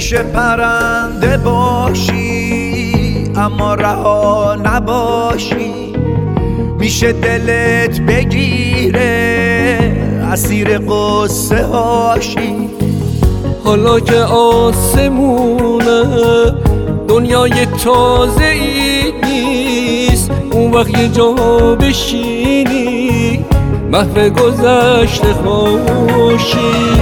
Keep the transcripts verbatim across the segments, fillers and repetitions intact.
میشه پرنده باشی اما رها نباشی، میشه دلت بگیره اسیر قصه هاشی. حالا که آسمونه دنیای تازه ای نیست، اون وقت یه جا بشینی محو گذشته خوشی.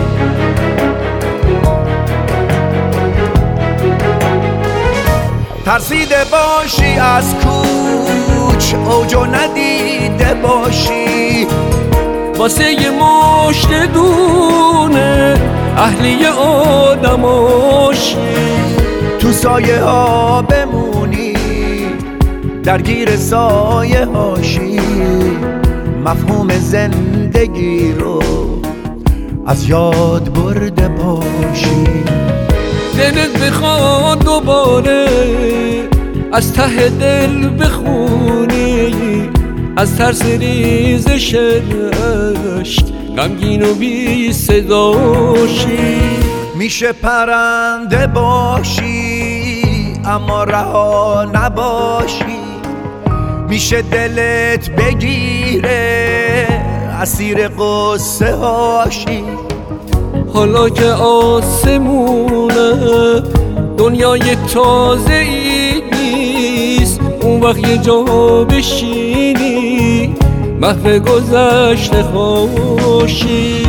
ترسیده باشی از کوچ اوجو ندیده باشی، واسه یه مشت دونه اهلی آدماشی. تو سایه ها بمونی درگیر سایه هاشی، مفهوم زندگی رو از یاد برده باشی. دلت بخواد دوباره از ته دل بخونی، از ترس ریزش اشک غمگین و بی صداشی. میشه پرنده باشی اما رها نباشی، میشه دلت بگیره اسیر قصه هاشی. حالا که آسمونه دنیای تازه ای نیست، اون وقت یه جا بشینی محو گذشته خوشی.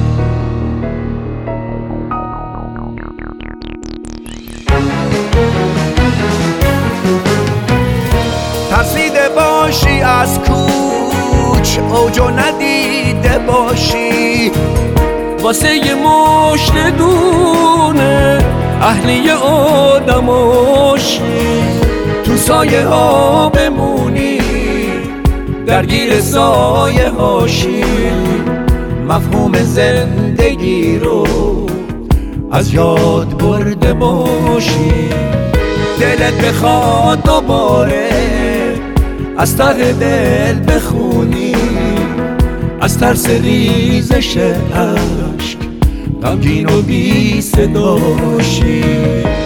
ترسیده باشی از کوچ اوجو ندیده باشی، واسه یه مشت دونه اهلی آدماشی. تو سایه ها بمونی درگیر سایه هاشی، مفهوم زندگی رو از یاد برده باشی. دلت بخواد دوباره از ته دل بخونی، از ترس ریزش اشک غمگین و بی صداشی.